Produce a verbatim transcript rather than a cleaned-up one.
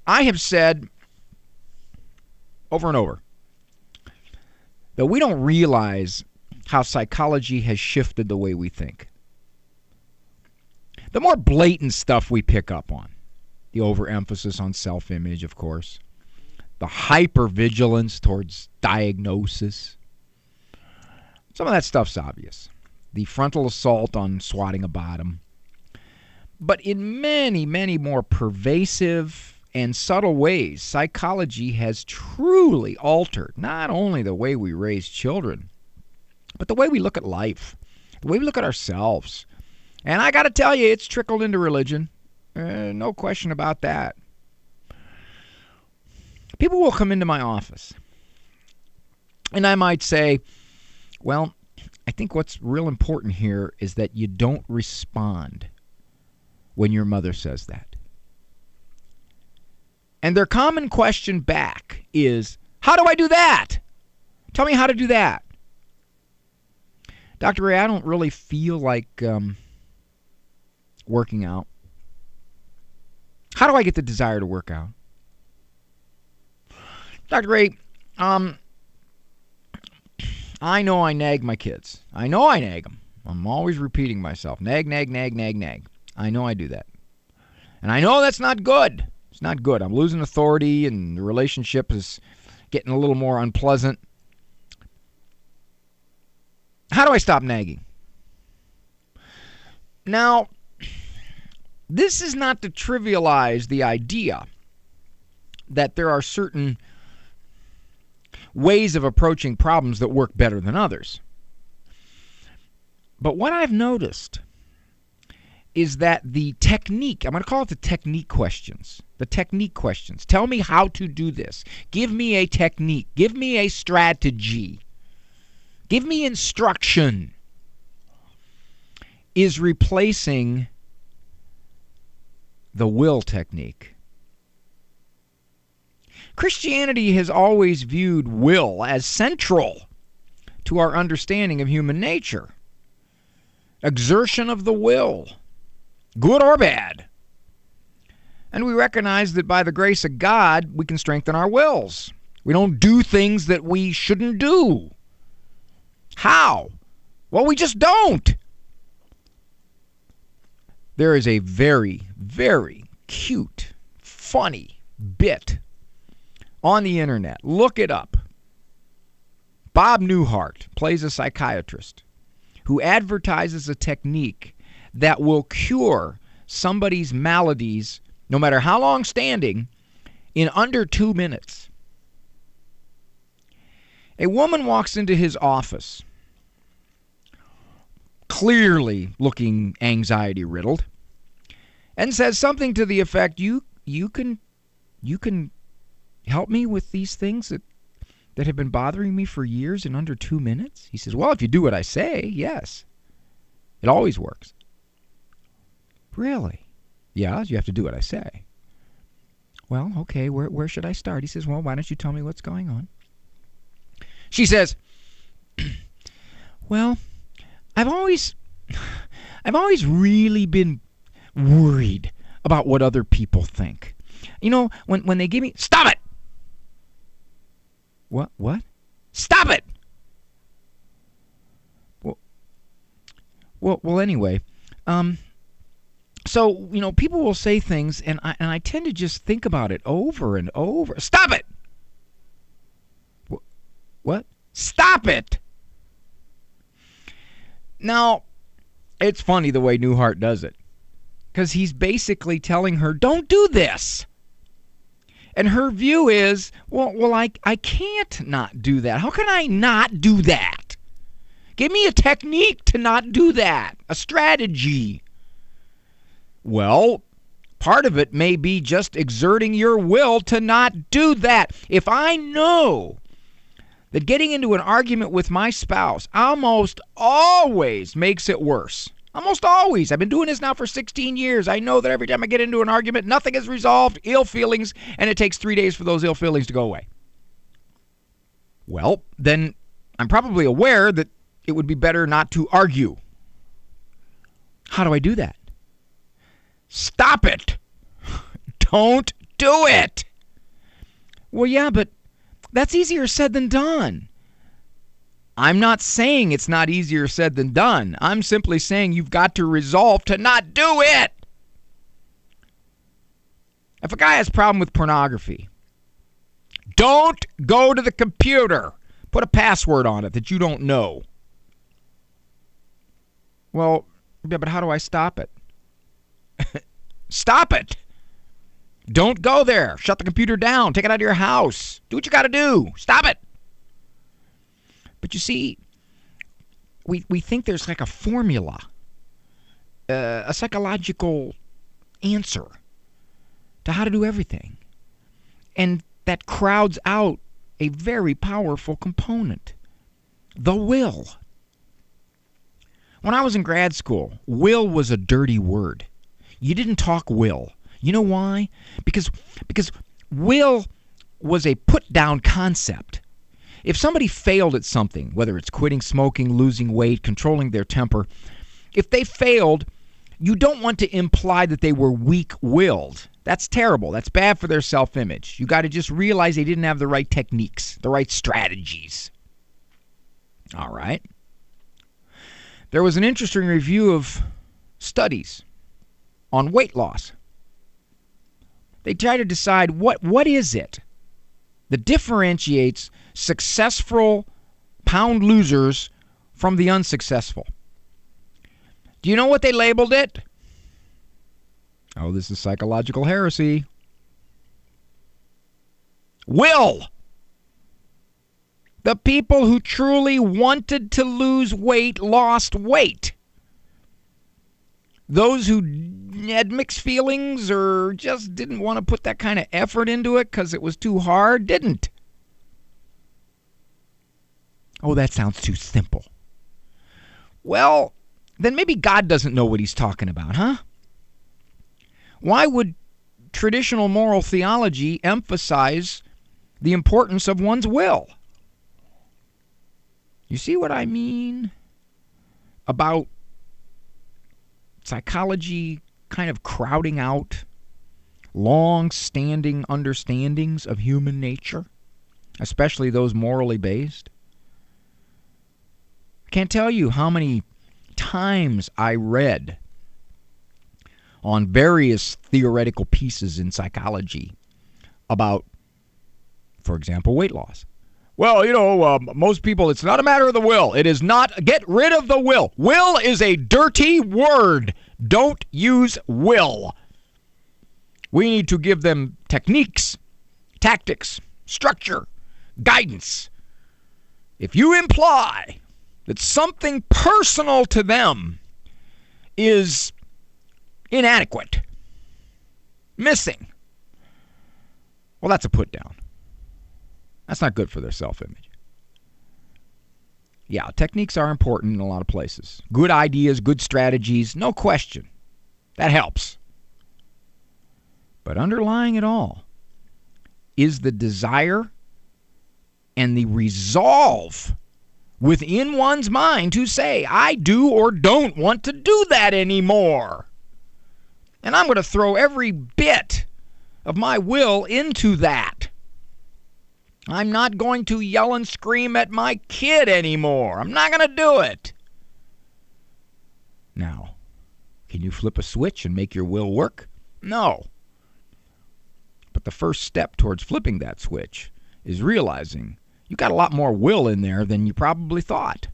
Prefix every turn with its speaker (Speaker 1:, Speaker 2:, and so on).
Speaker 1: I have said over and over that we don't realize how psychology has shifted the way we think. The more blatant stuff we pick up on, the overemphasis on self-image, of course, the hypervigilance towards diagnosis, some of that stuff's obvious. The frontal assault on swatting a bottom. But in many, many more pervasive and subtle ways, psychology has truly altered not only the way we raise children, but the way we look at life, the way we look at ourselves. And I got to tell you, it's trickled into religion. Uh, no question about that. People will come into my office, and I might say, well, I think what's real important here is that you don't respond when your mother says that. And their common question back is, how do I do that? Tell me how to do that. Doctor Ray, I don't really feel like um, working out. How do I get the desire to work out? Doctor Ray, um, I know I nag my kids. I know I nag them. I'm always repeating myself. Nag, nag, nag, nag, nag. I know I do that. And I know that's not good. It's not good. I'm losing authority and the relationship is getting a little more unpleasant. How do I stop nagging? Now, this is not to trivialize the idea that there are certain ways of approaching problems that work better than others. But what I've noticed is that the technique, I'm going to call it the technique questions, the technique questions. Tell me how to do this. Give me a technique. Give me a strategy. Give me instruction. Is replacing the will technique. Christianity has always viewed will as central to our understanding of human nature. Exertion of the will, good or bad. And we recognize that by the grace of God, we can strengthen our wills. We don't do things that we shouldn't do. How? Well, we just don't. There is a very, very cute, funny bit on the internet. Look it up. Bob Newhart plays a psychiatrist who advertises a technique that will cure somebody's maladies, no matter how long standing, in under two minutes. A woman walks into his office, clearly looking anxiety-riddled, and says something to the effect, you you can you can help me with these things that, that have been bothering me for years in under two minutes? He says, well, if you do what I say, yes. It always works. Really? Yeah, you have to do what I say. Well, okay, where where should I start? He says, well, why don't you tell me what's going on? She says, well, I've always, I've always really been worried about what other people think. You know, when, when they give me... Stop it! What? What? Stop it! Well, well, well anyway, um, so, you know, people will say things, and I, and I tend to just think about it over and over. Stop it! What? Stop it! Now, it's funny the way Newhart does it, because he's basically telling her, don't do this. And her view is, well, well, I, I can't not do that. How can I not do that? Give me a technique to not do that, a strategy. Well, part of it may be just exerting your will to not do that. If I know that getting into an argument with my spouse almost always makes it worse. Almost always. I've been doing this now for sixteen years. I know that every time I get into an argument, nothing is resolved, ill feelings, and it takes three days for those ill feelings to go away. Well, then I'm probably aware that it would be better not to argue. How do I do that? Stop it. Don't do it. Well, yeah, but that's easier said than done. I'm not saying it's not easier said than done. I'm simply saying you've got to resolve to not do it. If a guy has a problem with pornography, don't go to the computer. Put a password on it that you don't know. Well, yeah, but how do I stop it? Stop it. Don't go there. Shut the computer down. Take it out of your house. Do what you got to do. Stop it. But you see, we we think there's like a formula, uh, a psychological answer to how to do everything. And that crowds out a very powerful component, the will. When I was in grad school, will was a dirty word. You didn't talk will. You know why? Because because will was a put-down concept. If somebody failed at something, whether it's quitting smoking, losing weight, controlling their temper, if they failed, you don't want to imply that they were weak-willed. That's terrible. That's bad for their self-image. You got to just realize they didn't have the right techniques, the right strategies. All right. There was an interesting review of studies on weight loss. They try to decide what what is it that differentiates successful pound losers from the unsuccessful. Do you know what they labeled it? Oh, this is psychological heresy. Will. The people who truly wanted to lose weight lost weight. Those who had mixed feelings or just didn't want to put that kind of effort into it because it was too hard, didn't. Oh, that sounds too simple. Well, then maybe God doesn't know what he's talking about, huh? Why would traditional moral theology emphasize the importance of one's will? You see what I mean about psychology kind of crowding out long-standing understandings of human nature, especially those morally based? I can't tell you how many times I read on various theoretical pieces in psychology about, for example, weight loss. Well, you know, uh, most people, it's not a matter of the will. It is not. Get rid of the will. Will is a dirty word. Don't use will. We need to give them techniques, tactics, structure, guidance. If you imply that something personal to them is inadequate, missing, well, that's a put down. That's not good for their self-image. Yeah, techniques are important in a lot of places. Good ideas, good strategies, no question. That helps. But underlying it all is the desire and the resolve within one's mind to say, I do or don't want to do that anymore. And I'm going to throw every bit of my will into that. I'm not going to yell and scream at my kid anymore. I'm not going to do it. Now, can you flip a switch and make your will work? No. But the first step towards flipping that switch is realizing you got a lot more will in there than you probably thought.